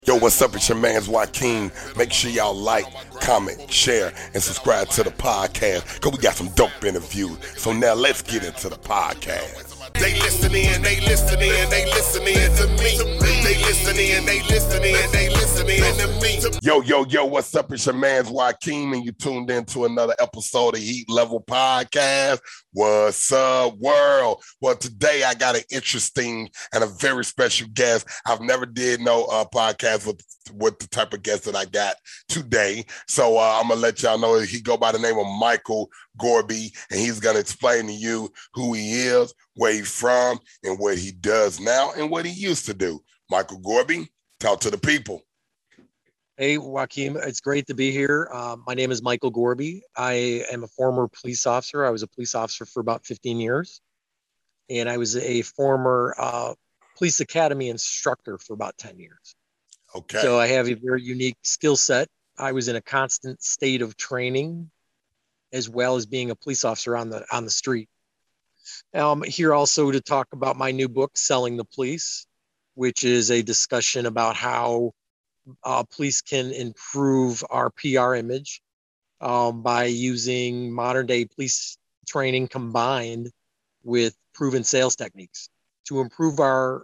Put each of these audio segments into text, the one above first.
Yo, what's up? It's your man's Joaquin. Make sure y'all like, comment, share, and subscribe to the podcast because we got some dope interviews. So now let's get into the podcast. They listening, they listening, they listening to me. They listening, they listening, they listening to me. Yo, what's up? It's your man's Joaquin, and you tuned in to another episode of Heat Level Podcast. What's up, world? Well, today I got an interesting and a very special guest. I've never did no podcast with the type of guest that I got today. So I'm going to let y'all know he go by the name of Michael Gorby, and he's going to explain to you who he is, where he's from, and what he does now, and what he used to do. Michael Gorby, talk to the people. Hey, Joaquin, it's great to be here. My name is Michael Gorby. I am a former police officer. I was a police officer for about 15 years, and I was a former police academy instructor for about 10 years. Okay. So I have a very unique skill set. I was in a constant state of training, as well as being a police officer on the street. I'm here also to talk about my new book, Selling the Police, which is a discussion about how police can improve our PR image by using modern day police training combined with proven sales techniques to improve our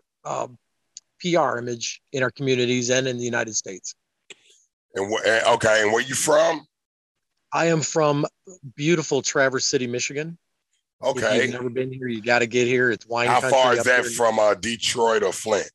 PR image in our communities and in the United States. And where you from? I am from beautiful Traverse City, Michigan. Okay. If you've never been here, you got to get here. It's wine country. How far is that from Detroit or Flint?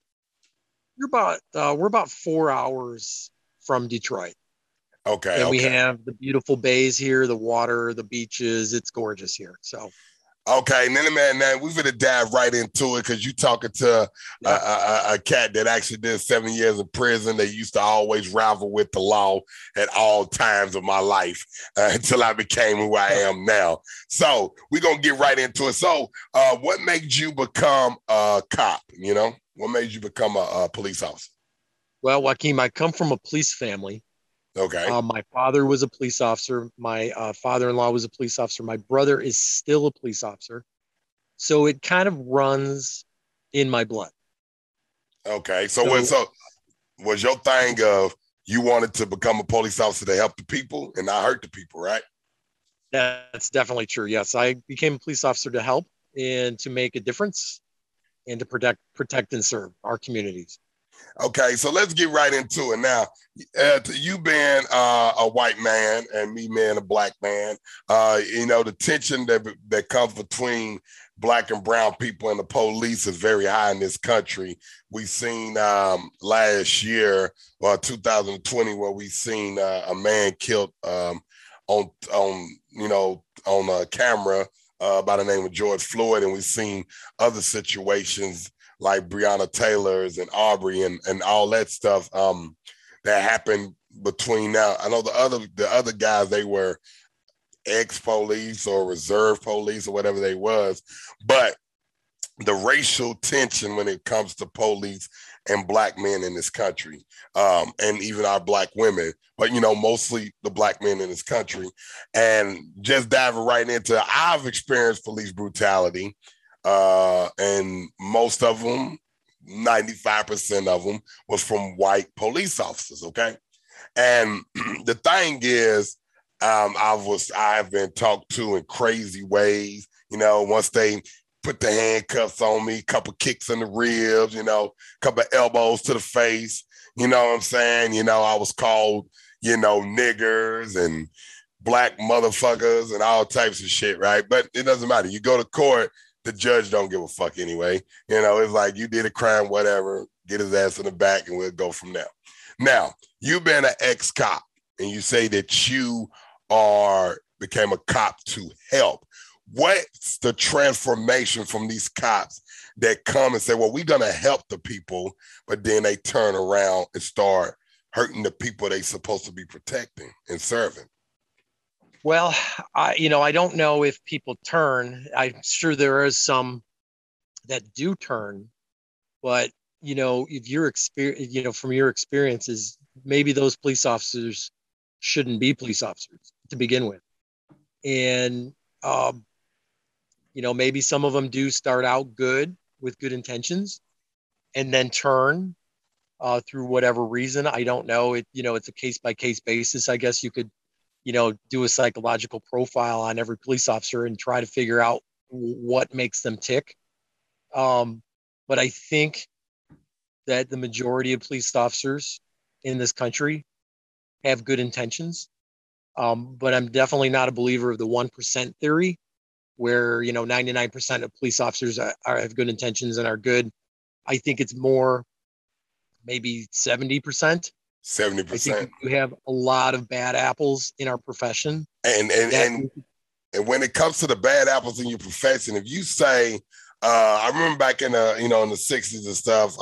We're about 4 hours from Detroit. Okay. And we have the beautiful bays here, the water, the beaches. It's gorgeous here. So. Okay, and then man, we're gonna dive right into it because you talking to a cat that actually did 7 years in prison. They used to always rival with the law at all times of my life until I became who I am now. So we're gonna get right into it. So, what made you become a cop? You know, what made you become a police officer? Well, Joaquin, I come from a police family. Okay. My father was a police officer. My father-in-law was a police officer. My brother is still a police officer. So it kind of runs in my blood. Okay. So was your thing of you wanted to become a police officer to help the people and not hurt the people, right? That's definitely true. Yes, I became a police officer to help and to make a difference and to protect and serve our communities. Okay, so let's get right into it now. You being a white man and me being a black man, the tension that comes between black and brown people and the police is very high in this country. We've seen last year, 2020, where we seen a man killed on camera by the name of George Floyd, and we've seen other situations like Breonna Taylor's and Aubrey and all that stuff that happened between now. I know the other guys, they were ex-police or reserve police or whatever they was, but the racial tension when it comes to police and black men in this country, and even our black women, but mostly the black men in this country. And just diving right into, I've experienced police brutality. And most of them, 95% of them, was from white police officers. Okay. And the thing is, I've been talked to in crazy ways, once they put the handcuffs on me, couple kicks in the ribs, couple elbows to the face, you know what I'm saying? I was called, niggers and black motherfuckers and all types of shit. Right. But it doesn't matter. You go to court, the judge don't give a fuck anyway. It's like you did a crime, whatever, get his ass in the back and we'll go from there. Now, you've been an ex-cop and you say that you became a cop to help. What's the transformation from these cops that come and say, well, we're going to help the people, but then they turn around and start hurting the people they're supposed to be protecting and serving? Well, I don't know if people turn. I'm sure there is some that do turn, but if your experience, from your experiences, maybe those police officers shouldn't be police officers to begin with, and maybe some of them do start out good with good intentions, and then turn through whatever reason. I don't know. It's a case by case basis. I guess you could, do a psychological profile on every police officer and try to figure out what makes them tick. But I think that the majority of police officers in this country have good intentions. But I'm definitely not a believer of the 1% theory where, 99% of police officers have good intentions and are good. I think it's more maybe 70%. 70%. I think you have a lot of bad apples in our profession. And when it comes to the bad apples in your profession, if you say, I remember back in the, in the 60s and stuff,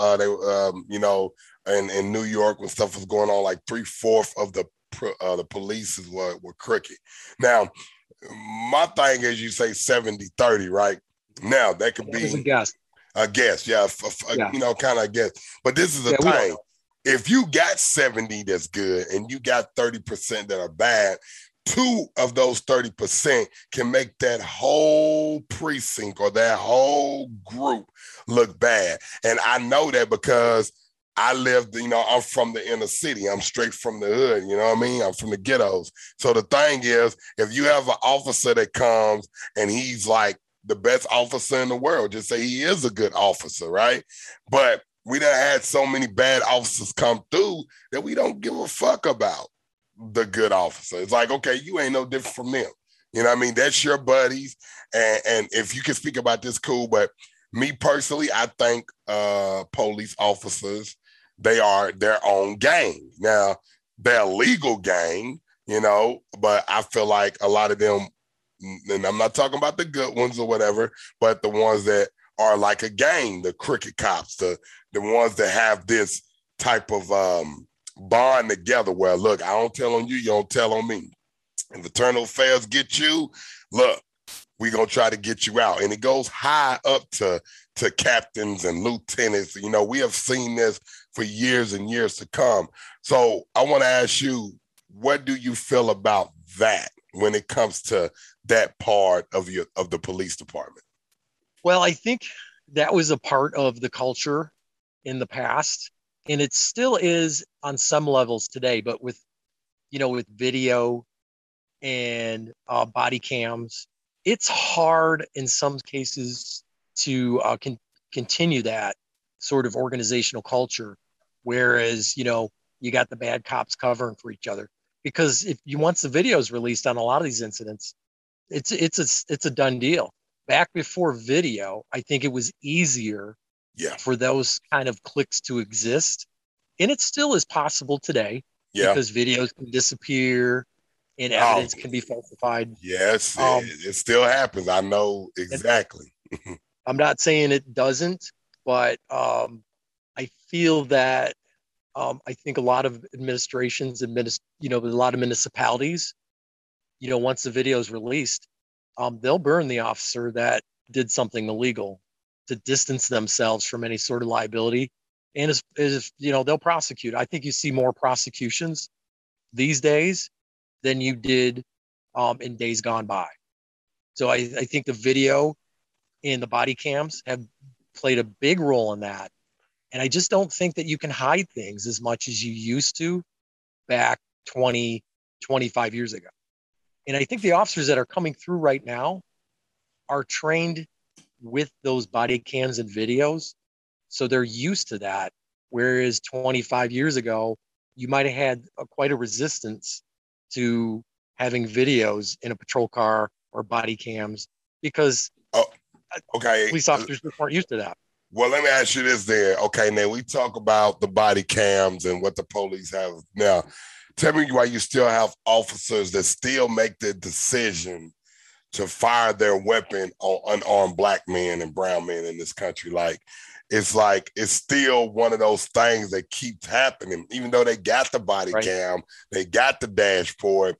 in New York when stuff was going on, like 3/4 of the police were crooked. Now, my thing is, you say 70-30, right? Now that could be a guess. A guess, yeah. Kind of a guess. But this is the thing. If you got 70 that's good and you got 30% that are bad, 2 of those 30% can make that whole precinct or that whole group look bad. And I know that because I lived, I'm from the inner city. I'm straight from the hood, you know what I mean? I'm from the ghettos. So the thing is, if you have an officer that comes and he's like the best officer in the world, just say he is a good officer, right? But we done had so many bad officers come through that we don't give a fuck about the good officer. It's like, okay, you ain't no different from them. You know what I mean? That's your buddies. And if you can speak about this, cool. But me personally, I think police officers, they are their own gang. Now, they're a legal gang, but I feel like a lot of them, and I'm not talking about the good ones or whatever, but the ones that are like a gang, the crooked cops, the ones that have this type of bond together where, look, I don't tell on you, you don't tell on me. If internal affairs get you, look, we're going to try to get you out. And it goes high up to captains and lieutenants. We have seen this for years and years to come. So I want to ask you, what do you feel about that when it comes to that part of the police department? Well, I think that was a part of the culture in the past, and it still is on some levels today, but with video and body cams, it's hard in some cases to continue that sort of organizational culture. Whereas, you got the bad cops covering for each other, because once the video is released on a lot of these incidents, it's a done deal. Back before video, I think it was easier for those kind of cliques to exist. And it still is possible today because videos can disappear and evidence can be falsified. Yes, it still happens. I know exactly. I'm not saying it doesn't, but I feel that I think a lot of administrations, a lot of municipalities, once the video is released, they'll burn the officer that did something illegal to distance themselves from any sort of liability. And they'll prosecute. I think you see more prosecutions these days than you did in days gone by. So I think the video and the body cams have played a big role in that. And I just don't think that you can hide things as much as you used to back 20, 25 years ago. And I think the officers that are coming through right now are trained with those body cams and videos. So they're used to that. Whereas 25 years ago, you might have had quite a resistance to having videos in a patrol car or body cams because police officers weren't used to that. Well, let me ask you this then. Okay, now we talk about the body cams and what the police have. Now, tell me why you still have officers that still make the decision to fire their weapon on unarmed black men and brown men in this country. It's still one of those things that keeps happening, even though they got the body cam, they got the dashboard,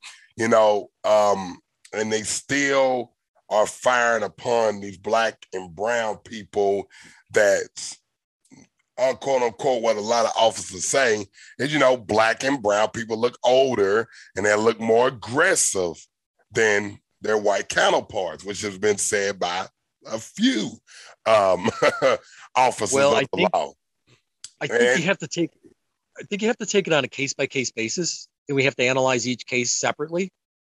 and they still are firing upon these black and brown people. That's quote unquote what a lot of officers say is, black and brown people look older and they look more aggressive than their white counterparts, which has been said by a few officers of the law. I think you have to take I think you have to take it on a case by case basis, and we have to analyze each case separately.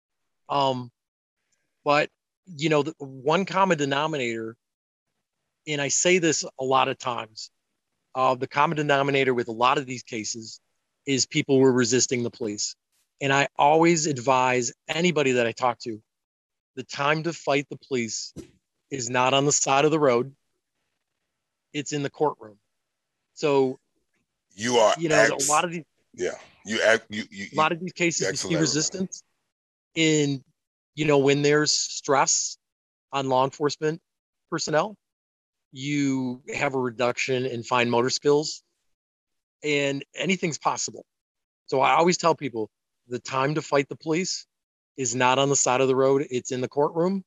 But the one common denominator, and I say this a lot of times, the common denominator with a lot of these cases is people were resisting the police. And I always advise anybody that I talk to, the time to fight the police is not on the side of the road. It's in the courtroom. So you are, a lot of these, a lot of these cases you see resistance in, when there's stress on law enforcement personnel, you have a reduction in fine motor skills, and anything's possible. So I always tell people the time to fight the police is not on the side of the road. It's in the courtroom.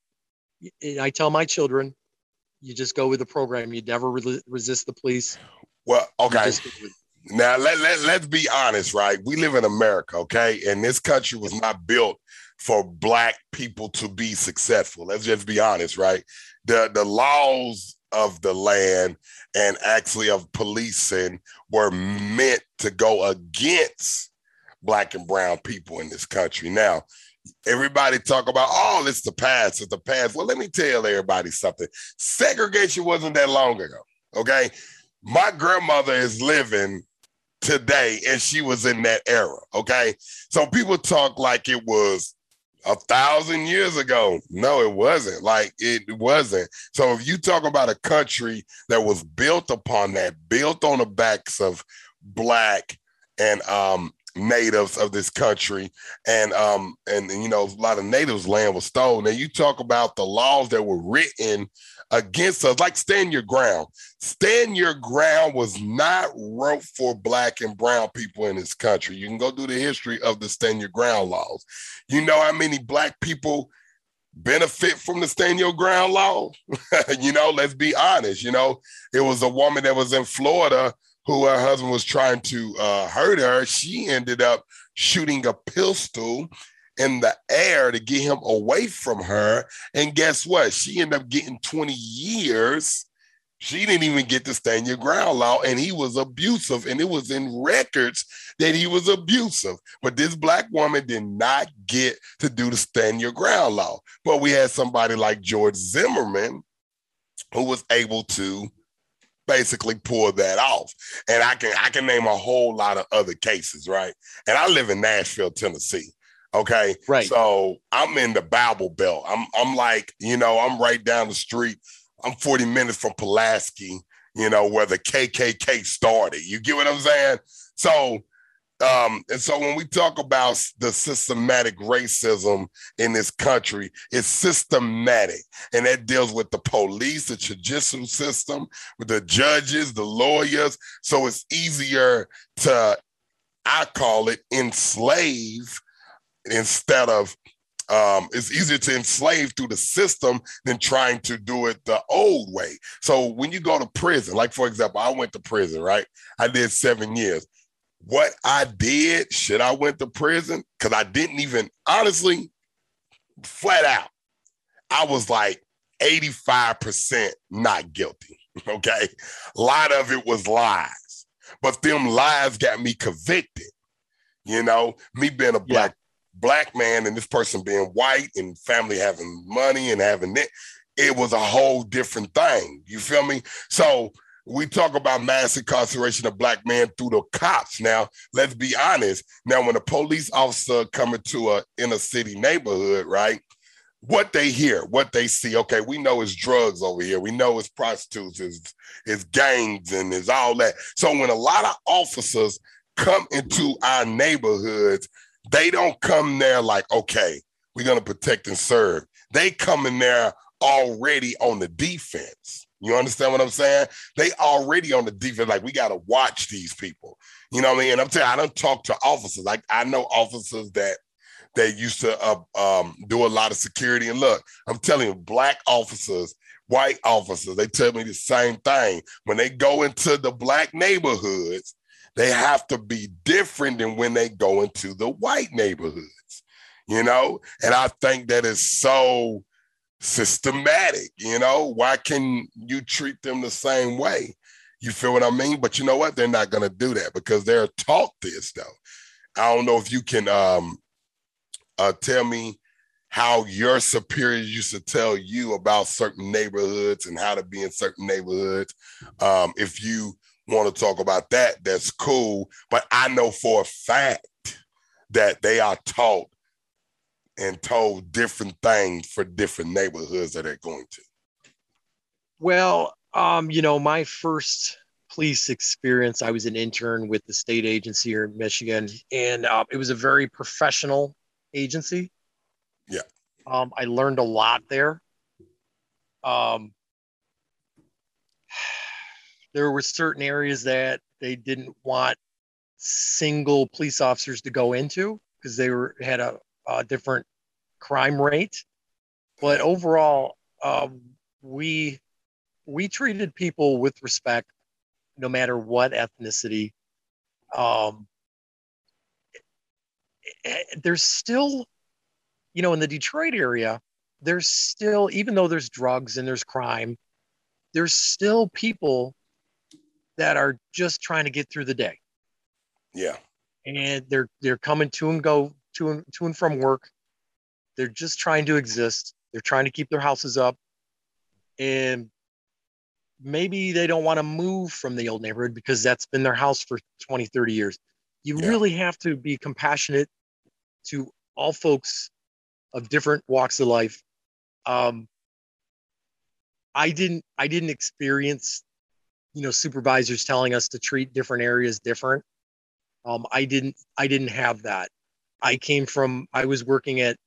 I tell my children, you just go with the program. You never resist the police. Well, okay. Now, let's be honest, right? We live in America, okay? And this country was not built for Black people to be successful. Let's just be honest, right? The laws of the land and actually of policing were meant to go against Black and brown people in this country. Now, everybody talk about, oh, it's the past, it's the past. Well, let me tell everybody something. Segregation wasn't that long ago, okay? My grandmother is living today, and she was in that era, okay? So people talk like it was 1,000 years ago. No, it wasn't. Like, it wasn't. So if you talk about a country that was built upon that, built on the backs of Black and natives of this country, and a lot of natives' land was stolen. And you talk about the laws that were written against us, like Stand Your Ground. Stand Your Ground was not wrote for Black and brown people in this country. You can go through the history of the Stand Your Ground laws. You know how many Black people benefit from the Stand Your Ground law? Let's be honest. It was a woman that was in Florida who her husband was trying to hurt her. She ended up shooting a pistol in the air to get him away from her. And guess what? She ended up getting 20 years. She didn't even get the Stand Your Ground law, and he was abusive, and it was in records that he was abusive. But this Black woman did not get to do the Stand Your Ground law. But we had somebody like George Zimmerman who was able to basically pull that off. And I can name a whole lot of other cases, right? And I live in Nashville, Tennessee. Okay. Right. So I'm in the Bible Belt. I'm like, I'm right down the street. I'm 40 minutes from Pulaski, where the KKK started. You get what I'm saying? So, and so when we talk about the systematic racism in this country, it's systematic. And that deals with the police, the judicial system, with the judges, the lawyers. So it's easier to, I call it, enslave instead of, it's easier to enslave through the system than trying to do it the old way. So when you go to prison, like, for example, I went to prison, right? I did 7 years. What I did, should I went to prison? Because I didn't even, honestly, flat out, I was like 85% not guilty, okay? A lot of it was lies, but them lies got me convicted. Me being a black man and this person being white and family having money and having it was a whole different thing. You feel me? So we talk about mass incarceration of Black men through the cops. Now, let's be honest. Now, when a police officer come into a inner city neighborhood, right, what they hear, what they see, okay, we know it's drugs over here. We know it's prostitutes, it's gangs, and it's all that. So when a lot of officers come into our neighborhoods, they don't come there like, okay, we're going to protect and serve. They come in there already on the defense. You understand what I'm saying? They already on the defense, like, we got to watch these people. You know what I mean? And I'm telling you, I don't talk to officers. Like, I know officers that used to do a lot of security. And look, I'm telling you, Black officers, white officers, they tell me the same thing. When they go into the Black neighborhoods, they have to be different than when they go into the white neighborhoods, And I think that is so systematic. Why can you treat them the same way? You feel what I mean? But you know what? They're not going to do that because they're taught this, though. I don't know if you can tell me how your superiors used to tell you about certain neighborhoods and how to be in certain neighborhoods. If you want to talk about that, that's cool. But I know for a fact that they are taught and told different things for different neighborhoods that they're going to. Well, my first police experience, I was an intern with the state agency here in Michigan, and it was a very professional agency. Yeah. I learned a lot there. There were certain areas that they didn't want single police officers to go into because they had a different crime rate. But overall, we treated people with respect, no matter what ethnicity. There's still, in the Detroit area, there's still, even though there's drugs and there's crime, there's still people that are just trying to get through the day. Yeah. And they're coming to and from work. They're just trying to exist. They're trying to keep their houses up. And maybe they don't want to move from the old neighborhood because that's been their house for 20, 30 years. You really have to be compassionate to all folks of different walks of life. I didn't experience, supervisors telling us to treat different areas different. I didn't have that. I was working at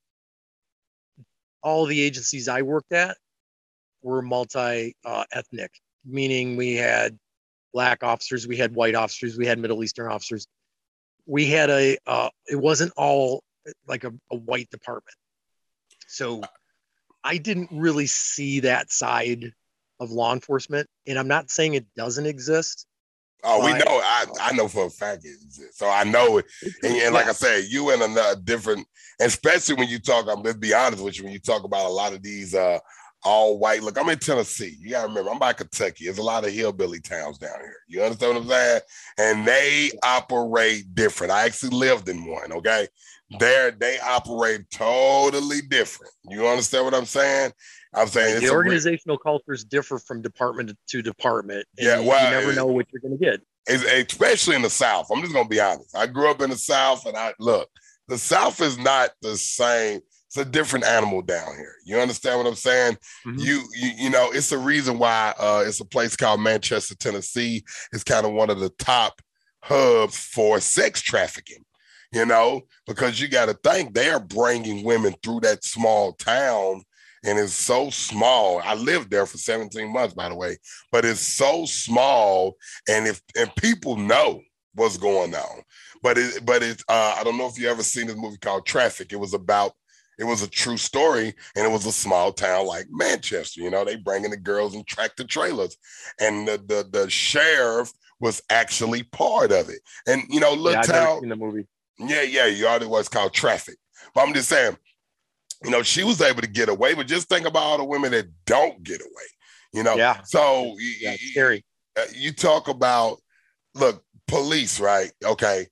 all the agencies I worked at were multi-ethnic, meaning we had Black officers, we had white officers, we had Middle Eastern officers. We had it wasn't all like a white department. So I didn't really see that side of law enforcement. And I'm not saying it doesn't exist. Oh, we know. I know for a fact it exists. So I know it. And like I said, you in a different, especially when you talk, let's be honest with you, when you talk about a lot of these all white. Look, I'm in Tennessee. You got to remember, I'm by Kentucky. There's a lot of hillbilly towns down here. You understand what I'm saying? And they operate different. I actually lived in one, okay? They operate totally different. You understand what I'm saying? I'm saying the organizational cultures differ from department to department. Yeah, you never know what you're going to get. Especially in the South. I'm just going to be honest. I grew up in the South, and the South is not the same. It's a different animal down here. You understand what I'm saying? Mm-hmm. You know, it's the reason why it's a place called Manchester, Tennessee. It's kind of one of the top hubs for sex trafficking. You know, because you got to think they are bringing women through that small town. And it's so small. I lived there for 17 months, by the way, but it's so small. And people know what's going on, but it's I don't know if you ever seen this movie called Traffic. It was a true story, and it was a small town like Manchester. You know, they bringing the girls in tractor trailers, and the sheriff was actually part of it. And you know, look, I've never seen the movie. Yeah, you already was called Traffic. But I'm just saying, you know, she was able to get away, but just think about all the women that don't get away, you know? Yeah. So it's scary. You talk about, look, police, right? Okay.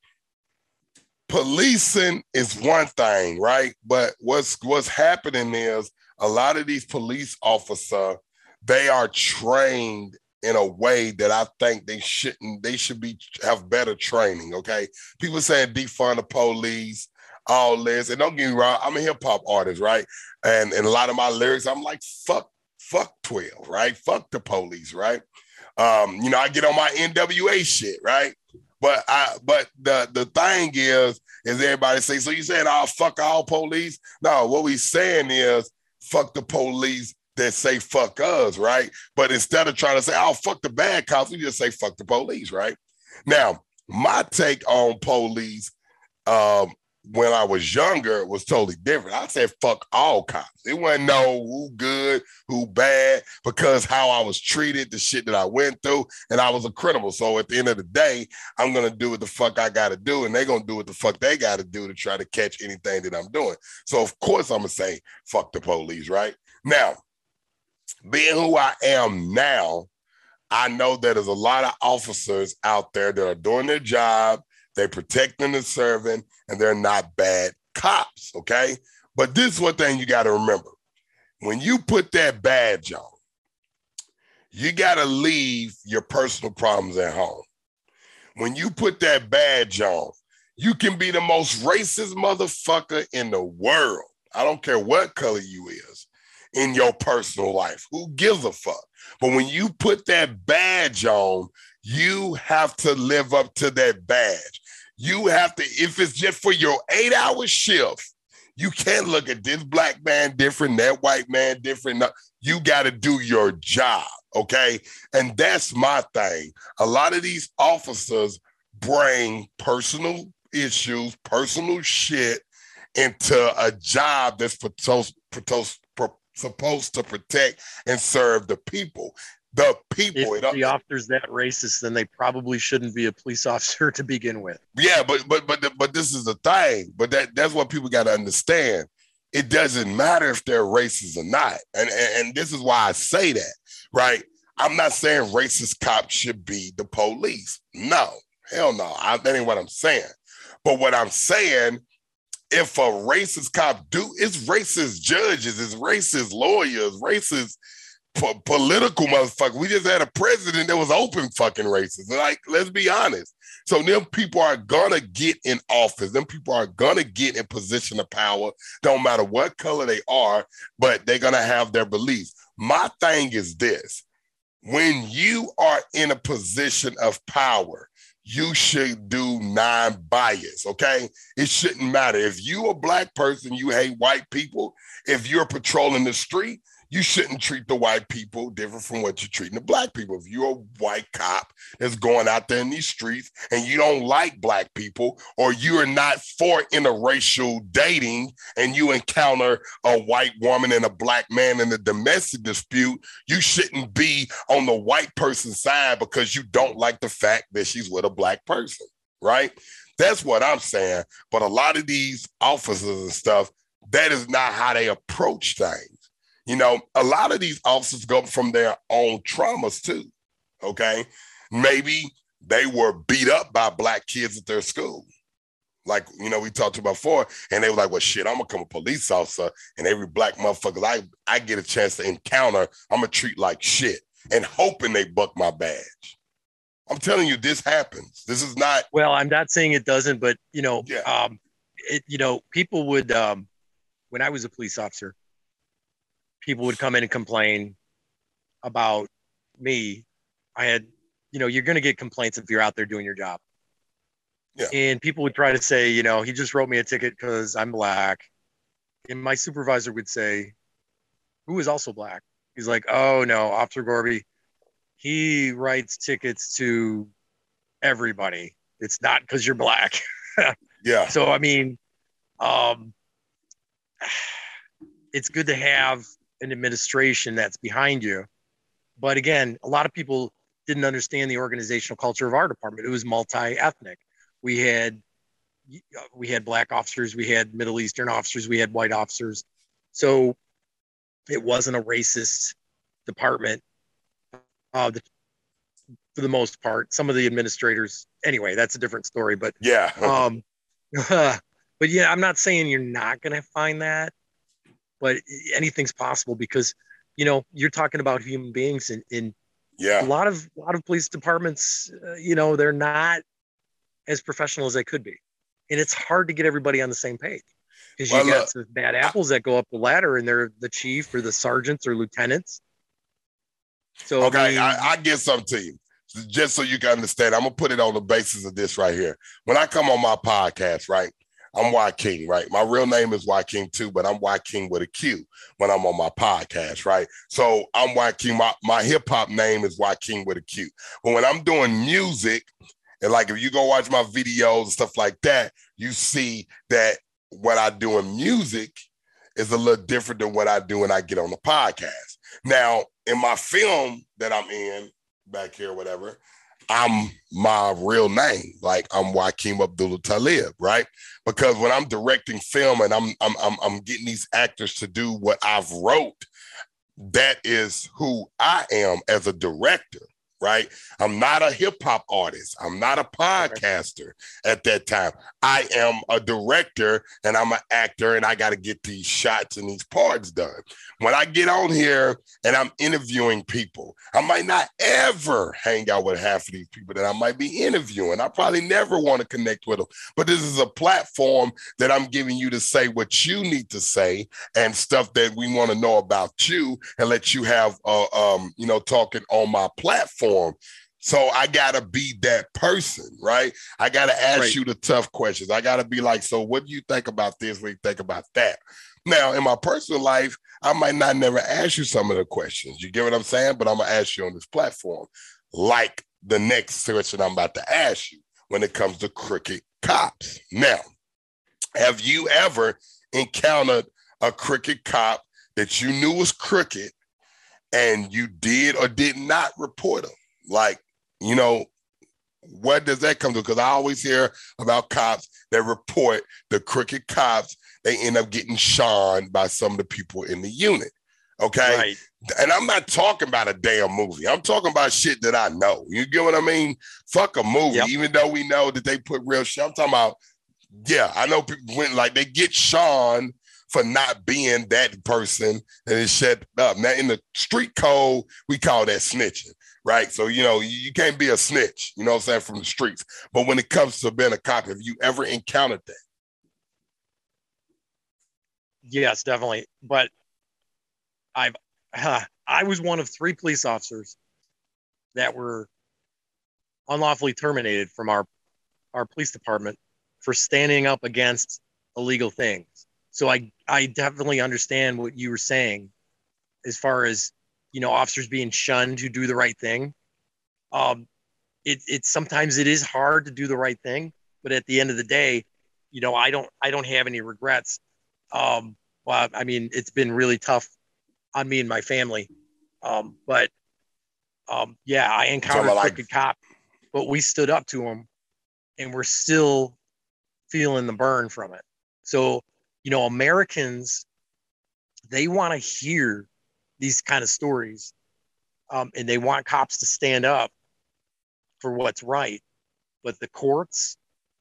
Policing is one thing, right? But what's happening is a lot of these police officers, they are trained in a way that I think they should have better training, okay? People saying defund the police, all this, and don't get me wrong, I'm a hip hop artist, right? And a lot of my lyrics, I'm like, fuck 12, right? Fuck the police, right? You know, I get on my NWA shit, right? But the thing is everybody say, so you saying, oh, fuck all police? No, what we saying is fuck the police that say fuck us, right? But instead of trying to say, oh, fuck the bad cops, we just say fuck the police, right? Now, my take on police, when I was younger, it was totally different. I said, fuck all cops. It wasn't no who good, who bad, because how I was treated, the shit that I went through, and I was a criminal. So at the end of the day, I'm going to do what the fuck I got to do, and they're going to do what the fuck they got to do to try to catch anything that I'm doing. So of course I'm going to say, fuck the police, right? Now, being who I am now, I know that there's a lot of officers out there that are doing their job, they're protecting and serving, and they're not bad cops, okay? But this is one thing you got to remember. When you put that badge on, you got to leave your personal problems at home. When you put that badge on, you can be the most racist motherfucker in the world. I don't care what color you is in your personal life. Who gives a fuck? But when you put that badge on, you have to live up to that badge. You have to, if it's just for your 8-hour shift, you can't look at this black man different, that white man different. No, you got to do your job, okay? And that's my thing. A lot of these officers bring personal issues, personal shit into a job that's supposed to protect and serve the people. The people. If the officer's that racist, then they probably shouldn't be a police officer to begin with. Yeah, but this is the thing. But that's what people got to understand. It doesn't matter if they're racist or not, and this is why I say that, right? I'm not saying racist cops should be the police. No, hell no. That ain't what I'm saying. But what I'm saying, if a racist cop it's racist judges, it's racist lawyers, racist political motherfucker. We just had a president that was open fucking racist. Like, let's be honest. So them people are gonna get in office. Them people are gonna get in position of power. Don't matter what color they are, but they're gonna have their beliefs. My thing is this: when you are in a position of power, you should do non-bias, okay? It shouldn't matter. If you're a black person, you hate white people. If you're patrolling the street, you shouldn't treat the white people different from what you're treating the black people. If you're a white cop that's going out there in these streets and you don't like black people, or you're not for interracial dating and you encounter a white woman and a black man in a domestic dispute, you shouldn't be on the white person's side because you don't like the fact that she's with a black person, right? That's what I'm saying. But a lot of these officers and stuff, that is not how they approach things. You know, a lot of these officers go from their own traumas too, okay? Maybe they were beat up by black kids at their school. Like, you know, we talked about before, and they were like, well, shit, I'm gonna become a police officer, and every black motherfucker I get a chance to encounter, I'm gonna treat like shit, and hoping they buck my badge. I'm telling you, this happens. This is not... Well, I'm not saying it doesn't, but, you know, yeah. People would, when I was a police officer, people would come in and complain about me. I had, you're going to get complaints if you're out there doing your job. Yeah. And people would try to say, he just wrote me a ticket because I'm black. And my supervisor would say, who is also black? He's like, oh no, Officer Gorby, he writes tickets to everybody. It's not because you're black. Yeah. So, I mean, it's good to have an administration that's behind you. But again, a lot of people didn't understand the organizational culture of our department. It was multi-ethnic. We had black officers, we had Middle Eastern officers, we had white officers. So it wasn't a racist department for the most part. Some of the administrators, anyway, that's a different story. But yeah. But yeah, I'm not saying you're not going to find that, but anything's possible because, you're talking about human beings and yeah, a lot of police departments, they're not as professional as they could be. And it's hard to get everybody on the same page because you got some bad apples that go up the ladder and they're the chief or the sergeants or lieutenants. So, okay, I get something to you. Just so you can understand, I'm going to put it on the basis of this right here. When I come on my podcast, right, I'm Joaquin, right? My real name is Joaquin too, but I'm Joaquin with a Q when I'm on my podcast, right? So I'm Joaquin. My hip-hop name is Joaquin with a Q. But when I'm doing music, and like if you go watch my videos and stuff like that, you see that what I do in music is a little different than what I do when I get on the podcast. Now, in my film that I'm in, back here, whatever, I'm my real name. Like I'm Joaquin Abdullah Talib, right? Because when I'm directing film and I'm getting these actors to do what I've wrote, that is who I am as a director, right? I'm not a hip hop artist. I'm not a podcaster at that time. I am a director and I'm an actor, and I got to get these shots and these parts done. When I get on here and I'm interviewing people, I might not ever hang out with half of these people that I might be interviewing. I probably never want to connect with them, but this is a platform that I'm giving you to say what you need to say and stuff that we want to know about you, and let you have, talking on my platform. So I got to be that person, right? I got to ask you the tough questions. I got to be like, so what do you think about this? What do you think about that? Now, in my personal life, I might not never ask you some of the questions. You get what I'm saying? But I'm going to ask you on this platform, like the next question I'm about to ask you when it comes to crooked cops. Now, have you ever encountered a crooked cop that you knew was crooked and you did or did not report them? Like, what does that come to? Because I always hear about cops that report the crooked cops. They end up getting shunned by some of the people in the unit. Okay. Right. And I'm not talking about a damn movie. I'm talking about shit that I know. You get what I mean? Fuck a movie, even though we know that they put real shit. I'm talking about, I know people went like they get shunned for not being that person and is shut up. Now, in the street code, we call that snitching, right? So, you can't be a snitch, you know what I'm saying, from the streets. But when it comes to being a cop, have you ever encountered that? Yes, definitely. But I was one of 3 police officers that were unlawfully terminated from our police department for standing up against illegal things. So I definitely understand what you were saying as far as, officers being shunned who do the right thing. It sometimes it is hard to do the right thing, but at the end of the day, I don't have any regrets. Well, I mean, it's been really tough on me and my family. But I encountered a crooked cop, but we stood up to him and we're still feeling the burn from it. So, Americans, they want to hear these kind of stories, and they want cops to stand up for what's right. But the courts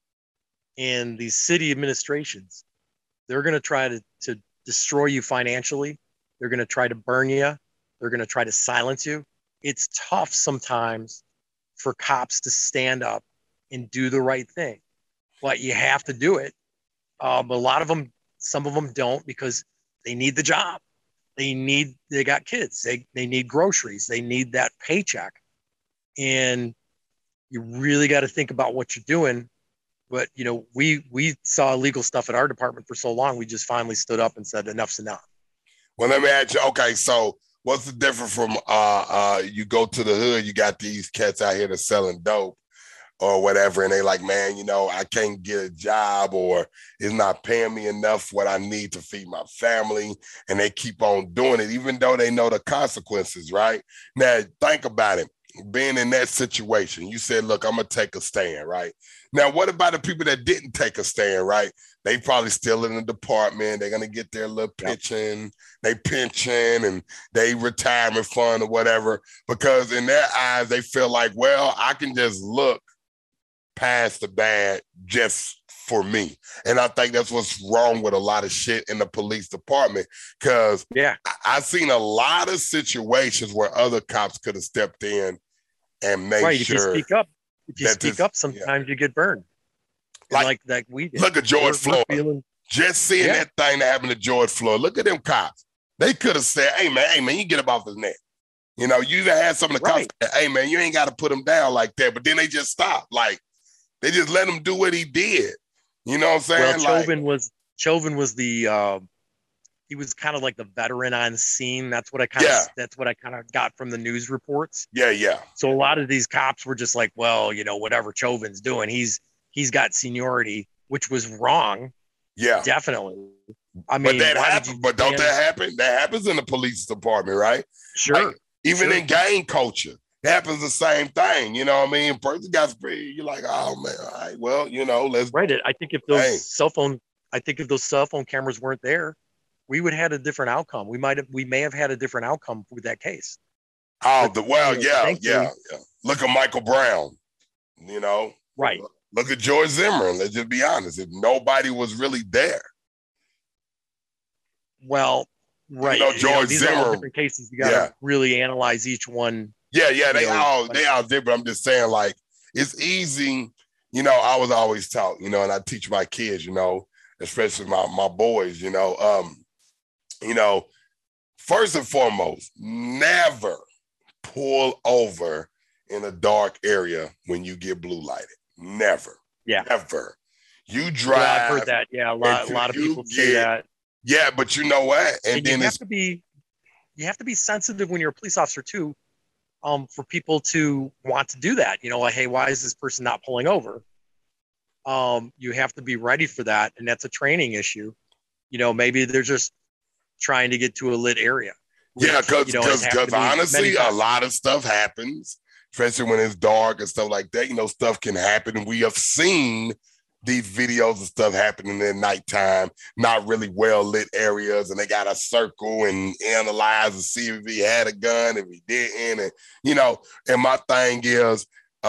and these city administrations, they're going to try to destroy you financially. They're going to try to burn you. They're going to try to silence you. It's tough sometimes for cops to stand up and do the right thing, but you have to do it. A lot of them, some of them don't, because they need the job. They got kids. They need groceries. They need that paycheck. And you really got to think about what you're doing. But, we saw illegal stuff at our department for so long, we just finally stood up and said, enough's enough. Well, let me ask you, okay, so what's the difference from you go to the hood, you got these cats out here that's selling dope or whatever, and they like, man, I can't get a job, or it's not paying me enough what I need to feed my family, and they keep on doing it, even though they know the consequences, right? Now, think about it. Being in that situation, you said, look, I'm going to take a stand, right? Now, what about the people that didn't take a stand, right? They probably still in the department. They're going to get their little pension, and they retirement fund or whatever, because in their eyes, they feel like, well, I can just look past the bad just for me. And I think that's what's wrong with a lot of shit in the police department, because I've seen a lot of situations where other cops could have stepped in and made sure. If you speak up, sometimes you get burned. Like we did. Look at George Floyd. Just seeing that thing that happened to George Floyd. Look at them cops. They could have said, hey, man, you get up off his neck. You even had some of the cops say, hey, man, you ain't got to put him down like that. But then they just stopped. Like, they just let him do what he did. You know what I'm saying? Well, Chauvin was the he was kind of like the veteran on scene. That's what I kind of got from the news reports. Yeah. So a lot of these cops were just like, well, whatever Chauvin's doing, he's got seniority, which was wrong. Yeah, definitely. I mean, but that happens. But don't that happen? That happens in the police department, right? Sure. Like, even in gang culture, it happens the same thing. You know what I mean? Person got sprayed. You're like, oh man, all right, well, let's. Right. I think if those cell phone cameras weren't there, we would have had a different outcome. We may have had a different outcome with that case. Oh, yeah. Look at Michael Brown, you know. Right. Look at George Zimmerman. Let's just be honest. If nobody was really there. Well, right. You know, George these Zimmer. are all different cases. You got to really analyze each one. Yeah, they all did, but I'm just saying, like, it's easy. You know, I was always taught, you know, and I teach my kids, you know, especially my boys, you know, first and foremost, never pull over in a dark area when you get blue lighted. Never. Yeah. Never. You drive. Yeah, I've heard that. Yeah, a lot of people say that. Yeah, but you know what? And then you have to be sensitive when you're a police officer too, for people to want to do that. You know, like, hey, why is this person not pulling over? You have to be ready for that, and that's a training issue. You know, maybe they're just trying to get to a lit area. Yeah, because honestly, a lot of stuff happens, especially when it's dark and stuff like that. You know, stuff can happen, and we have seen these videos of stuff happening at nighttime, not really well lit areas, and they got to circle and analyze and see if he had a gun, if he didn't, and you know. And my thing is,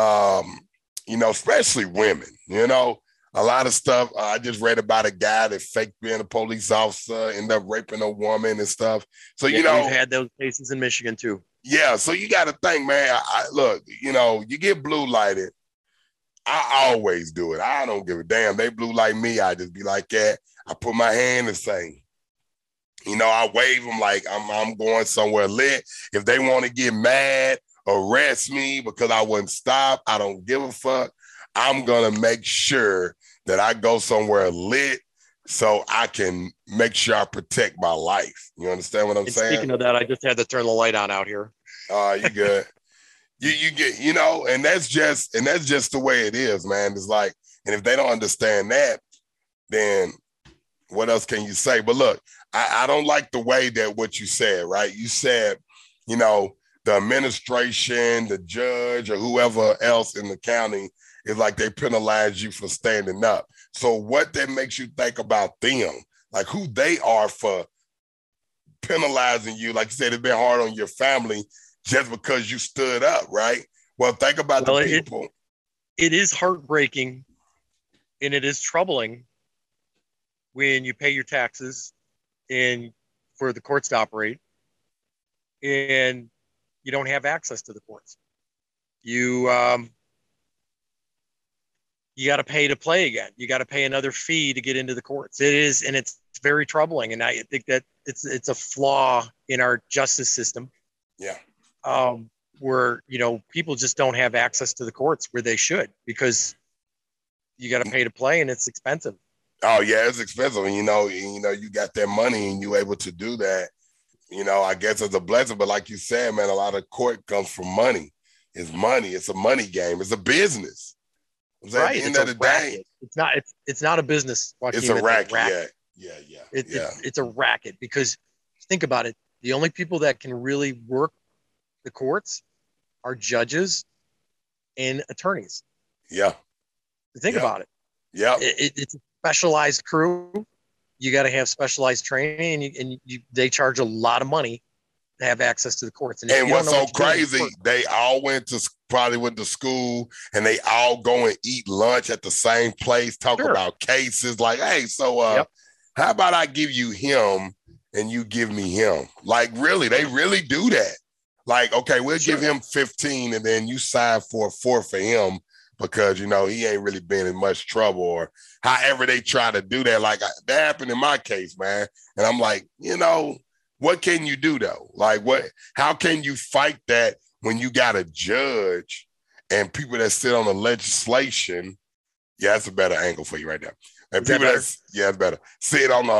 you know, especially women, you know. A lot of stuff. I just read about a guy that faked being a police officer, ended up raping a woman and stuff. So, you know. We've had those cases in Michigan, too. Yeah. So you got to think, man, look, you know, you get blue lighted. I always do it. I don't give a damn. They blue light me. I just be like that. I put my hand and say, you know, I wave them like I'm going somewhere lit. If they want to get mad, arrest me because I wouldn't stop. I don't give a fuck. I'm going to make sure that I go somewhere lit so I can make sure I protect my life. You understand what I'm saying? Speaking of that, I just had to turn the light on out here. You good. you get, you know, and that's just the way it is, man. It's like, and if they don't understand that, then what else can you say? But look, I don't like the way that what you said, right? You said, you know, the administration, the judge, or whoever else in the county is like they penalize you for standing up. So what that makes you think about them, like who they are for penalizing you, like you said, it's been hard on your family just because you stood up, right? Well, think about the people. It is heartbreaking and it is troubling when you pay your taxes and for the courts to operate and you don't have access to the courts. You got to pay to play again. You got to pay another fee to get into the courts. It is, and it's very troubling. And I think that it's a flaw in our justice system. Yeah. Where, you know, people just don't have access to the courts where they should because you got to pay to play and it's expensive. Oh yeah, it's expensive. And you know, you got that money and you able to do that. You know, I guess it's a blessing. But like you said, man, a lot of court comes from money. It's money. It's a money game. It's a business. Right. At the end of the day, it's not a business. Joaquin. It's a racket. Yeah. It's a racket because think about it. The only people that can really work the courts are judges and attorneys. Yeah. Think about it. Yeah. It's a specialized crew. You got to have specialized training and they charge a lot of money to have access to the courts. And what's so crazy, they all probably went to school and they all go and eat lunch at the same place, talk about cases like, hey, so how about I give you him and you give me him? Like, really, they really do that. Like, okay, we'll give him 15 and then you sign for a 4 for him because, you know, he ain't really been in much trouble or however they try to do that. Like, that happened in my case, man. And I'm like, you know, what can you do though? Like, how can you fight that when you got a judge and people that sit on the legislation? Yeah, that's a better angle for you right there. And people it's better. Sit on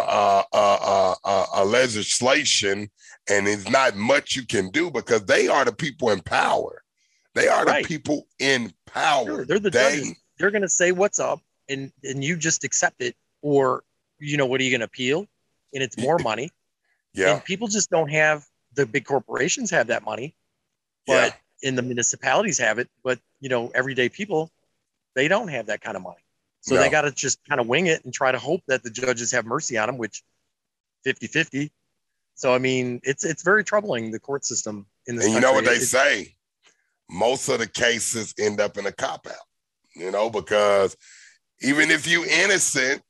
a legislation and it's not much you can do because they are the people in power. They are the people in power. Sure, they're the judges. They're going to say what's up and you just accept it or, you know, what are you going to appeal? And it's more money. Yeah. And people just don't have, the big corporations have that money, but in the municipalities have it. But, you know, everyday people, they don't have that kind of money. So they got to just kind of wing it and try to hope that the judges have mercy on them, which 50-50. So, I mean, it's very troubling, the court system in this country. You know what they say? most of the cases end up in a cop-out, because even if you innocent,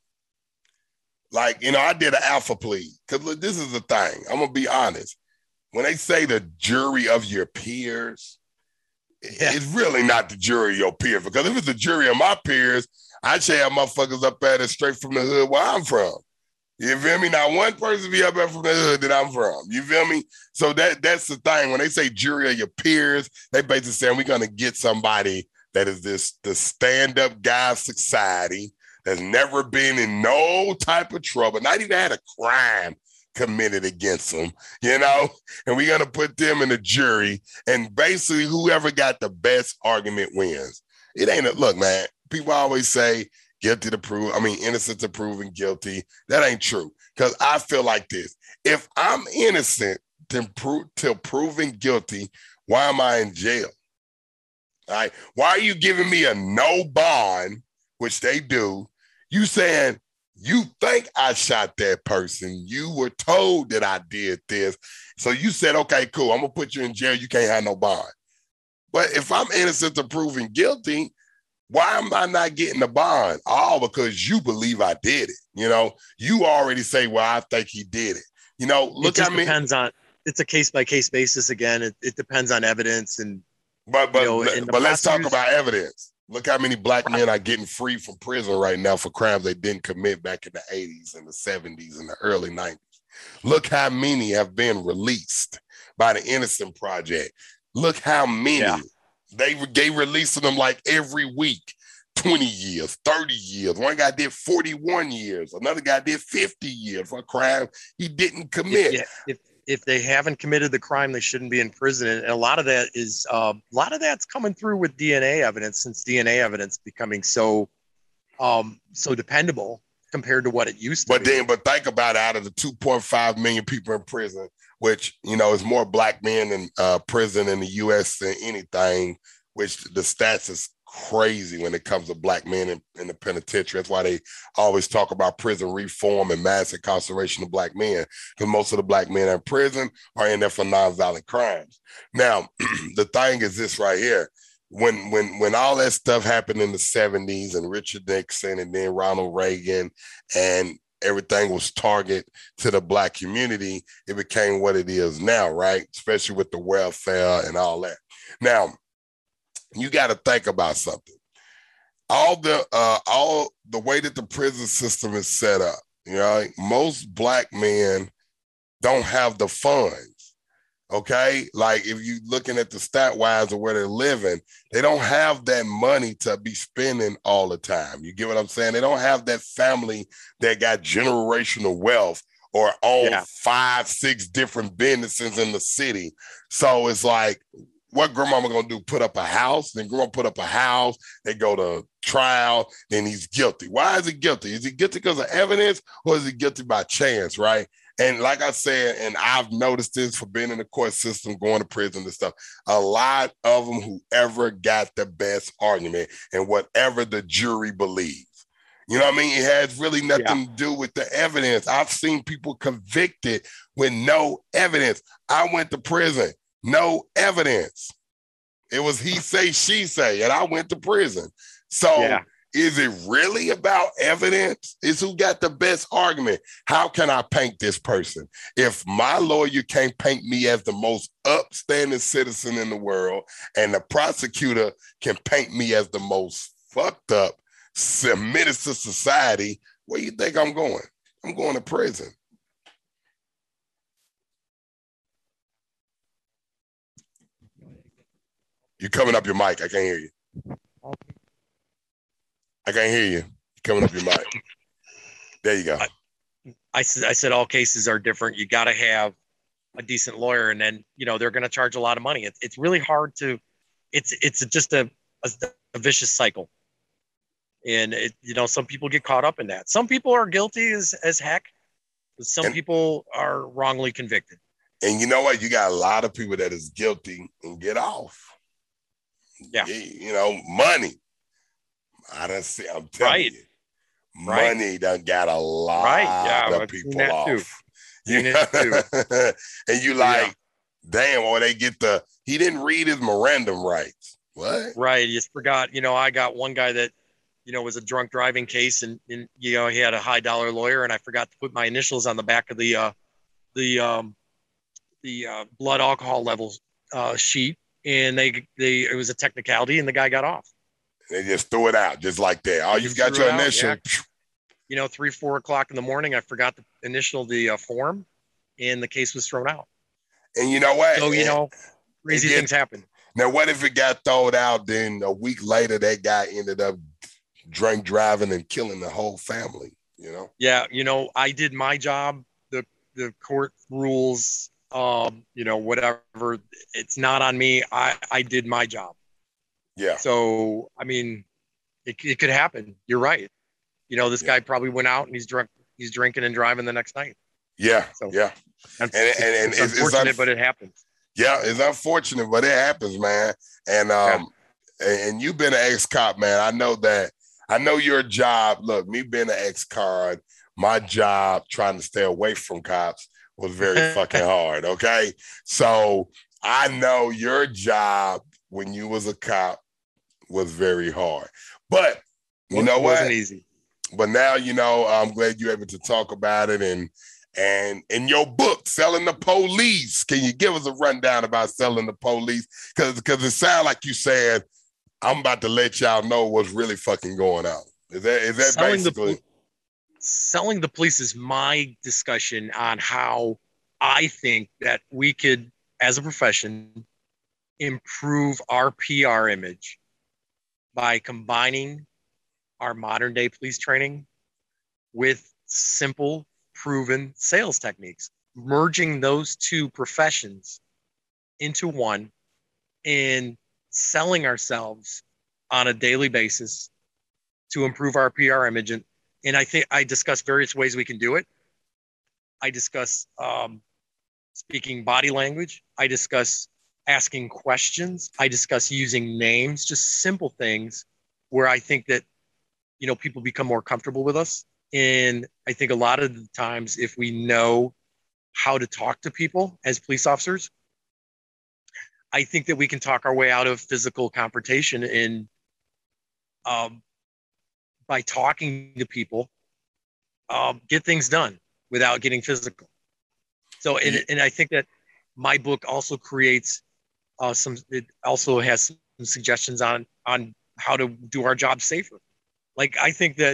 like, I did an alpha plea. Because look, this is the thing. I'm going to be honest. When they say the jury of your peers, it's really not the jury of your peers. Because if it's the jury of my peers, I should have motherfuckers up at it straight from the hood where I'm from. You feel me? Not one person be up there from the hood that I'm from. You feel me? So that's the thing. When they say jury of your peers, they basically saying we're going to get somebody that is the stand-up guy of society that's never been in no type of trouble, not even had a crime committed against them, and we're going to put them in the jury, and basically whoever got the best argument wins. It ain't look, man, people always say innocent to proven guilty. That ain't true, because I feel like this. If I'm innocent till proven guilty, why am I in jail? All right? Why are you giving me a no bond, which they do? You saying, you think I shot that person. You were told that I did this. So you said, okay, cool, I'm going to put you in jail. You can't have no bond. But if I'm innocent to proven guilty, why am I not getting the bond? All because you believe I did it. You already say, well, I think he did it. Look at me. It's a case-by-case basis again. It depends on evidence. But let's talk about evidence. Look how many black men are getting free from prison right now for crimes they didn't commit back in the 80s and the 70s and the early 90s. Look how many have been released by the Innocent Project. Look how many. Yeah. They releasing them like every week, 20 years, 30 years. One guy did 41 years. Another guy did 50 years for a crime he didn't commit. If they haven't committed the crime, they shouldn't be in prison. And a lot of that is that's coming through with DNA evidence, since DNA evidence becoming so dependable compared to what it used to be. But think about it, out of the 2.5 million people in prison, which, is more black men in prison in the U.S. than anything, which the stats is crazy when it comes to black men in the penitentiary. That's why they always talk about prison reform and mass incarceration of black men, because most of the black men in prison are in there for nonviolent crimes. Now, the thing is this right here. When all that stuff happened in the 70s and Richard Nixon and then Ronald Reagan and everything was targeted to the black community, it became what it is now, right? Especially with the welfare and all that. Now, you got to think about something. All the way that the prison system is set up, most black men don't have the funds. Okay, like if you looking at the stat wise of where they're living, they don't have that money to be spending all the time. You get what I'm saying? They don't have that family that got generational wealth or own 5-6 different businesses in the city. So it's like, what grandmama gonna do? Put up a house? Then grandma put up a house. They go to trial. Then he's guilty. Why is he guilty? Is he guilty because of evidence, or is he guilty by chance? Right? And like I said, and I've noticed this for being in the court system, going to prison and stuff. A lot of them, whoever got the best argument and whatever the jury believes. You know what I mean? It has really nothing to do with the evidence. I've seen people convicted with no evidence. I went to prison. No evidence. It was he say, she say, and I went to prison. So is it really about evidence? Is who got the best argument? How can I paint this person? If my lawyer can't paint me as the most upstanding citizen in the world, and the prosecutor can paint me as the most fucked up, submitted to society, where you think I'm going? I'm going to prison. You coming up your mic. I can't hear you. I can't hear you. You're coming up your mic. There you go. I said all cases are different. You got to have a decent lawyer, and then, they're going to charge a lot of money. It's really hard to, it's just a vicious cycle. And some people get caught up in that. Some people are guilty as heck, but some people are wrongly convicted. And you know what? You got a lot of people that is guilty and get off. Yeah. Money. I done see, I'm telling you. Money done got a lot of people off. Too. And you like, Damn, or they get he didn't read his Miranda rights. What? Right. You just forgot, I got one guy that, was a drunk driving case and he had a high dollar lawyer and I forgot to put my initials on the back of the blood alcohol levels sheet. And it was a technicality and the guy got off. They just threw it out just like that. Oh, you got your initial. Yeah. 3, 4 o'clock in the morning, I forgot to initial the form and the case was thrown out. And you know what? So, crazy things happen. Now, what if it got thrown out? Then a week later, that guy ended up drunk driving and killing the whole family, Yeah. I did my job. The court rules, whatever. It's not on me. I did my job. Yeah. So, I mean, it could happen. You're right. This guy probably went out and he's drinking and driving the next night. Yeah. So, yeah. It's unfortunate, but it happens. Yeah, it's unfortunate, but it happens, man. And and you've been an ex-cop, man. I know your job. Look, me being an ex-card, my job trying to stay away from cops was very fucking hard. Okay. So I know your job when you was a cop was very hard. But you know what? It wasn't easy. But now, I'm glad you're able to talk about it. And in your book, Selling the Police, can you give us a rundown about Selling the Police? Because it sounds like you said, I'm about to let y'all know what's really fucking going on. Is that basically? Selling the Police is my discussion on how I think that we could, as a profession, improve our PR image by combining our modern day police training with simple, proven sales techniques, merging those two professions into one and selling ourselves on a daily basis to improve our PR image. And I think I discuss various ways we can do it. I discuss speaking body language. I discuss asking questions. I discuss using names, just simple things where I think that, people become more comfortable with us. And I think a lot of the times, if we know how to talk to people as police officers, I think that we can talk our way out of physical confrontation and by talking to people, get things done without getting physical. So, and I think that my book also creates it also has some suggestions on how to do our job safer. Like, I think that,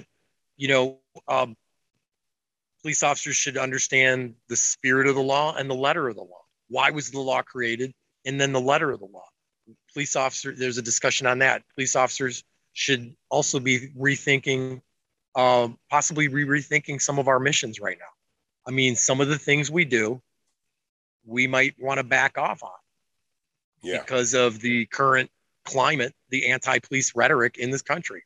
police officers should understand the spirit of the law and the letter of the law. Why was the law created? And then the letter of the law. Police officers, there's a discussion on that. Police officers should also be rethinking, possibly rethinking some of our missions right now. I mean, some of the things we do, we might want to back off on because of the current climate, the anti-police rhetoric in this country.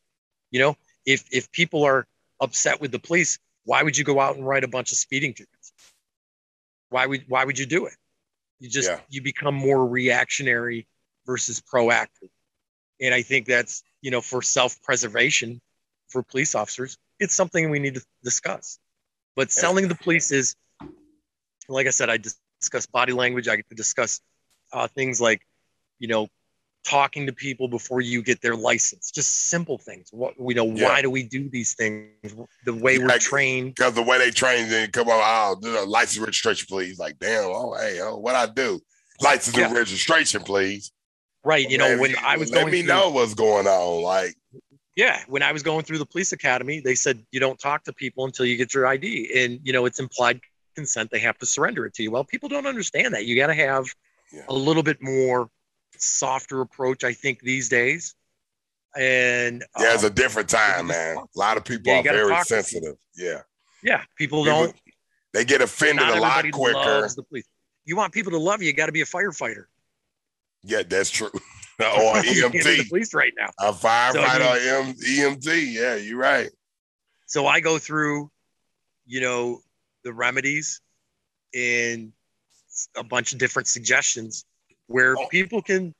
If people are upset with the police, why would you go out and write a bunch of speeding tickets? Why would you do it? You become more reactionary versus proactive. And I think that's, for self-preservation for police officers, it's something we need to discuss. But selling the police is, like I said, I discuss body language. I could discuss things like, talking to people before you get their license, just simple things. Why do we do these things? The way we're trained. Because the way they train, then come on, license registration, please. Like, damn, what I do? License and registration, please. Right. When I was let me know what's going on. Like, when I was going through the police academy, they said, you don't talk to people until you get your ID. And, it's implied consent. They have to surrender it to you. Well, people don't understand that. You got to have a little bit more softer approach, I think, these days. And it's a different time, man. A lot of people are very sensitive. People don't. They get offended a lot quicker. Loves the police. You want people to love you, you got to be a firefighter. Yeah, that's true. Or EMT. The police right now. A firefighter or EMT. Yeah, you're right. So I go through, the remedies and a bunch of different suggestions where people can,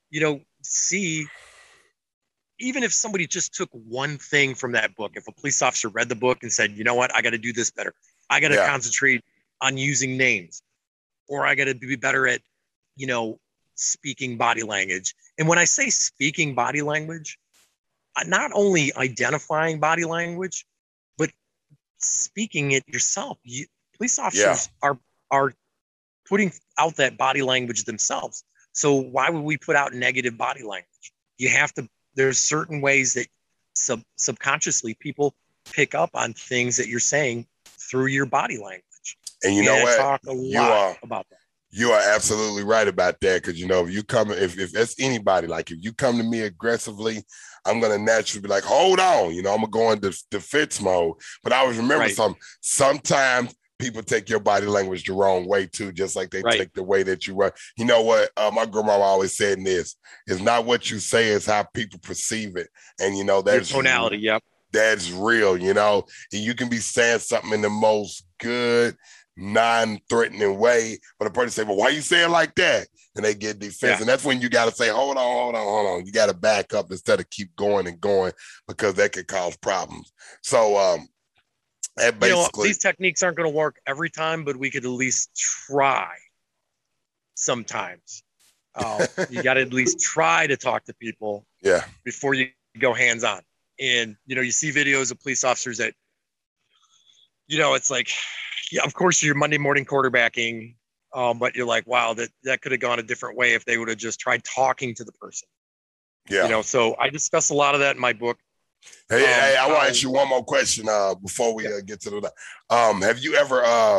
see, even if somebody just took one thing from that book, if a police officer read the book and said, you know what, I got to do this better. I got to concentrate on using names, or I got to be better at speaking body language. And when I say speaking body language, not only identifying body language, but speaking it yourself. Police officers are putting out that body language themselves. So why would we put out negative body language? You have to. There's certain ways that subconsciously people pick up on things that you're saying through your body language. And you know what? Talk a lot about that. You are absolutely right about that, because if you come, if that's anybody, like if you come to me aggressively, I'm gonna naturally be like, hold on, I'm gonna go into defense mode. But I always remember sometimes people take your body language the wrong way too, just like they take the way that you run. You know what? My grandma always said this: it's not what you say, it's how people perceive it. And that's your tonality. Yep, that's real. And you can be saying something in the most good, non-threatening way, but a person say, well, why you saying like that? And they get defensive. And that's when you got to say, hold on. You got to back up instead of keep going and going, because that could cause problems. So and basically, these techniques aren't going to work every time, but we could at least try sometimes. You got to at least try to talk to people before you go hands-on. And you see videos of police officers that it's like, of course you're Monday morning quarterbacking, but you're like, wow, that could have gone a different way if they would have just tried talking to the person. So I discuss a lot of that in my book. Hey, I want to ask you one more question before we get to the. Have you ever?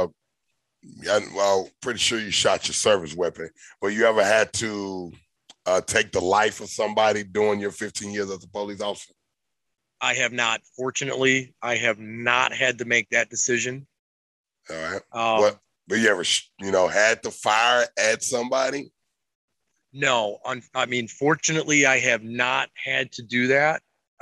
Pretty sure you shot your service weapon, but you ever had to take the life of somebody during your 15 years as a police officer? I have not. Fortunately, I have not had to make that decision. All right. But you ever, had to fire at somebody? No. Fortunately, I have not had to do that.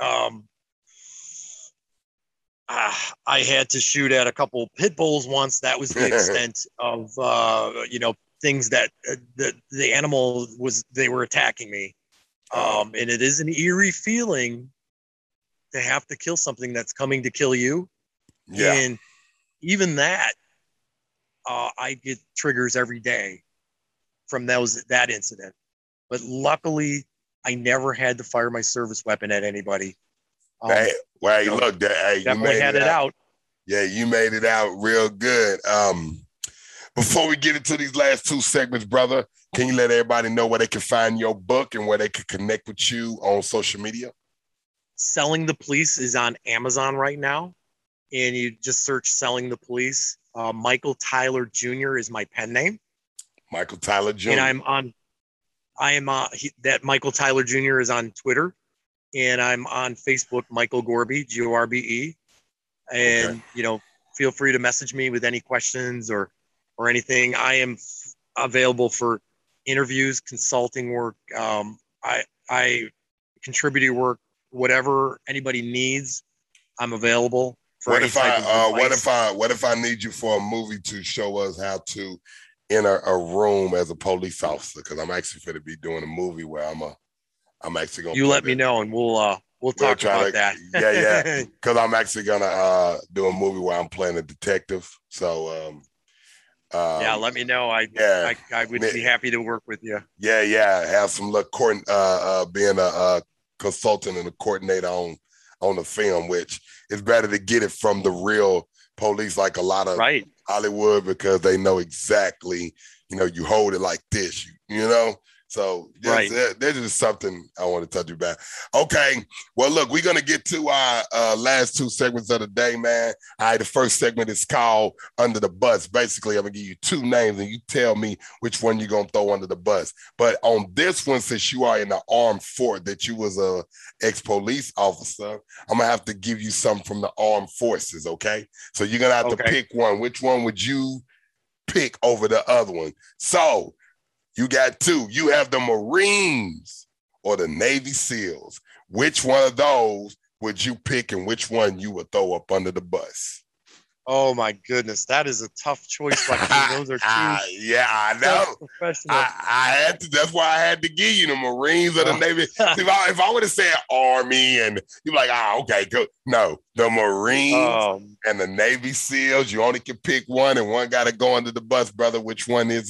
I had to shoot at a couple pit bulls once. That was the extent of, things that the animal they were attacking me. And it is an eerie feeling to have to kill something that's coming to kill you. Yeah. And even that, I get triggers every day from that incident. But luckily, I never had to fire my service weapon at anybody. Look, definitely you had it out. Yeah, you made it out real good. Before we get into these last two segments, brother, can you let everybody know where they can find your book and where they can connect with you on social media? Selling the Police is on Amazon right now, and you just search Selling the Police. Michael Tyler Jr. is my pen name. Michael Tyler Jr. And that Michael Tyler Jr. is on Twitter, and I'm on Facebook, Michael Gorby, Gorbe. And, feel free to message me with any questions or anything. I am available for interviews, consulting work. I contributor work, whatever anybody needs, I'm available. What if I need you for a movie to show us how to enter a room as a police officer? Because I'm actually going to be doing a movie where I'm actually going to. You let me know, and we'll talk about that. Yeah. Because I'm actually going to do a movie where I'm playing a detective. So. Let me know. I would be happy to work with you. Yeah. Have some luck being a consultant and a coordinator on the film, which is better to get it from the real police, like a lot of Hollywood, because they know exactly, you hold it like this, So there's just something I want to touch you about. Okay. Well, look, we're going to get to our last two segments of the day, man. All right. The first segment is called Under the Bus. Basically, I'm going to give you two names and you tell me which one you're going to throw under the bus. But on this one, since you are in the armed force, that you was a ex-police officer, I'm going to have to give you something from the armed forces. Okay. So you're going to have to pick one. Which one would you pick over the other one? So, you got two. You have the Marines or the Navy SEALs. Which one of those would you pick, and which one you would throw up under the bus? Oh my goodness, that is a tough choice. Those are two. Yeah, I know. I had to. That's why I had to give you the Marines or the Navy. If I would have said Army, and you're like, okay, good. No, the Marines and the Navy SEALs. You only can pick one, and one got to go under the bus, brother. Which one is it?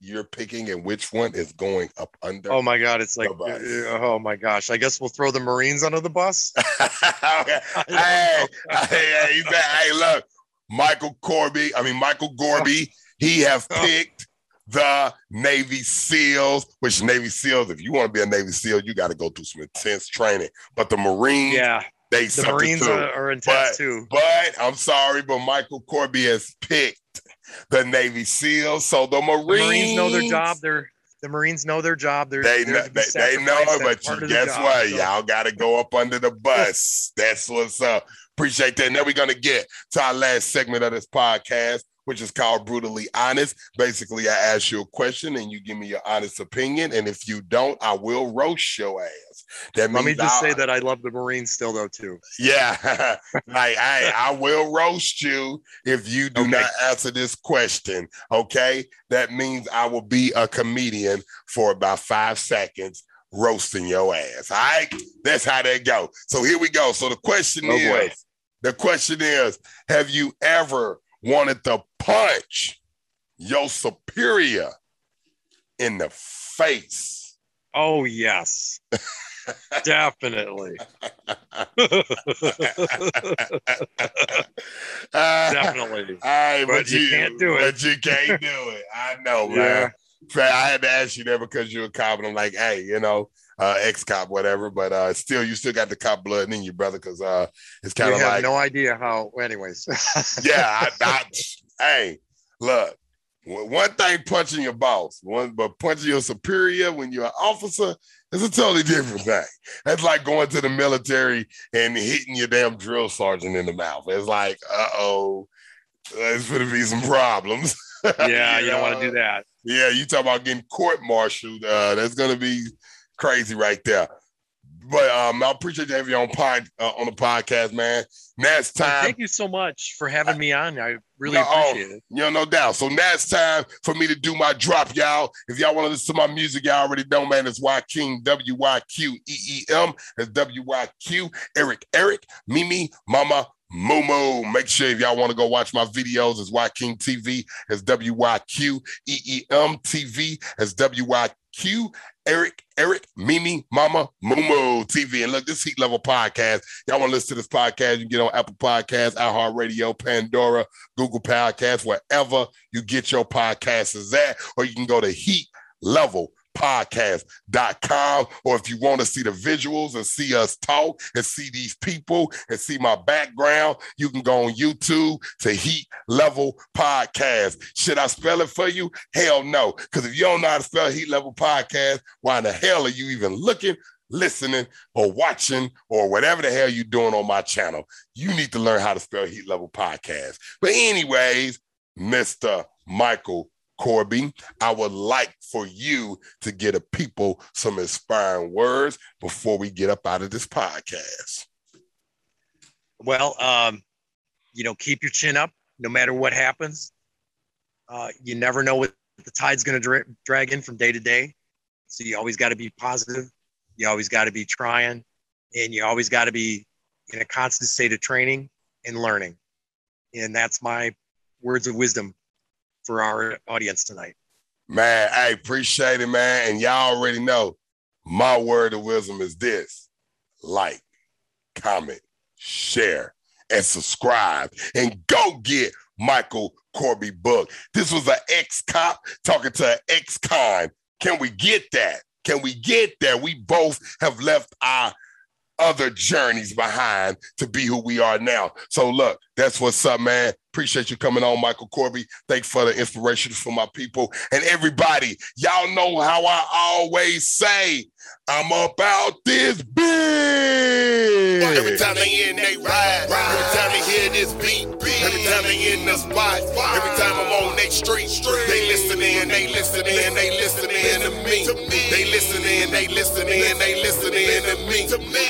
you're picking and which one is going up under? Oh my God, it's like, oh my gosh. I guess we'll throw the Marines under the bus. Hey, look, Michael Gorby, he have picked the Navy SEALs, which Navy SEALs, if you want to be a Navy SEAL, you got to go through some intense training. But the Marines, the Marines are intense too. But I'm sorry, but Michael Gorby has picked the Navy SEAls. So the Marines know their job. The Marines know their job. They know it, but guess what? So. Y'all got to go up under the bus. That's what's up. Appreciate that. Now we're going to get to our last segment of this podcast, which is called Brutally Honest. Basically, I ask you a question and you give me your honest opinion. And if you don't, I will roast your ass. Let me just say that I love the Marines still, though, too. Yeah. I will roast you if you do not answer this question. Okay. That means I will be a comedian for about 5 seconds roasting your ass. All right. That's how that go. So here we go. So the question is, have you ever wanted to punch your superior in the face? Oh, yes. Definitely. Definitely. But you can't do it. But you can't do it. I know, man. I had to ask you that because you're a cop, and I'm like, hey, ex-cop, whatever, but you still got the cop blood in you, brother, because it's kind of like... I have no idea how, anyways. Yeah, hey, look, one thing punching your boss, but punching your superior when you're an officer is a totally different thing. That's like going to the military and hitting your damn drill sergeant in the mouth. It's like, there's going to be some problems. Yeah, you don't want to do that. Yeah, you talk about getting court-martialed. That's going to be crazy right there. But I appreciate you having you on the podcast, man. Now it's time. Thank you so much for having me on. I really appreciate it. No doubt. So now it's time for me to do my drop, y'all. If y'all want to listen to my music, y'all already know, man. It's Wykeem, W-Y-Q-E-E-M. It's W-Y-Q, Eric, Mimi, Mama, Moo. Make sure if y'all want to go watch my videos, it's Wykeem TV. It's W-Y-Q-E-E-M TV. It's W-Y-Q, Eric, Mimi, Mama, Moo TV. And look, this Heat Level Podcast, y'all want to listen to this podcast, you can get on Apple Podcasts, iHeartRadio, Pandora, Google Podcasts, wherever you get your podcasts is at, or you can go to heatlevelpodcast.com, or if you want to see the visuals and see us talk and see these people and see my background, you can go on YouTube to Heat Level Podcast. Should I spell it for you? Hell no, because if you don't know how to spell Heat Level Podcast, why in the hell are you even looking, listening, or watching, or whatever the hell you're doing on my channel? You need to learn how to spell Heat Level Podcast. But anyways, Mr. Michael Gorby, I would like for you to give the people some inspiring words before we get up out of this podcast. Well, keep your chin up no matter what happens. You never know what the tide's going to drag in from day to day. So you always got to be positive. You always got to be trying, and you always got to be in a constant state of training and learning. And that's my words of wisdom for our audience tonight. Man, I appreciate it, man. And y'all already know my word of wisdom is this: like, comment, share, and subscribe. And go get Michael Gorby book. This was an ex-cop talking to an ex-con. Can we get that? Can we get that? We both have left our other journeys behind to be who we are now. So look, that's what's up, man. Appreciate you coming on, Michael Gorby. Thank you for the inspiration for my people. And everybody, y'all know how I always say, I'm about this bitch. Every time they in, they ride. Every time they hear this beat. Every time they in the spot. Every time I'm on they street. They listening, they listening, they listening to me. They listening, they listening, they listening to me.